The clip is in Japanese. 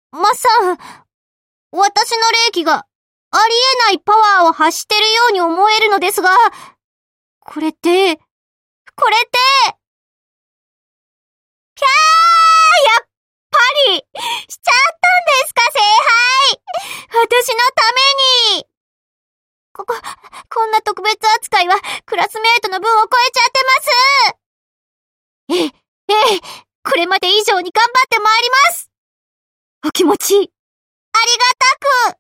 マさん、私の霊気がありえないパワーを発してるように思えるのですが、これって、ぴゃー、やっぱり、しちゃったんですか、聖杯。私のために。こんな特別扱いはクラスメートの分を超えちゃってます。ええ、これまで以上に頑張ってまいります。お気持ち、ありがたく。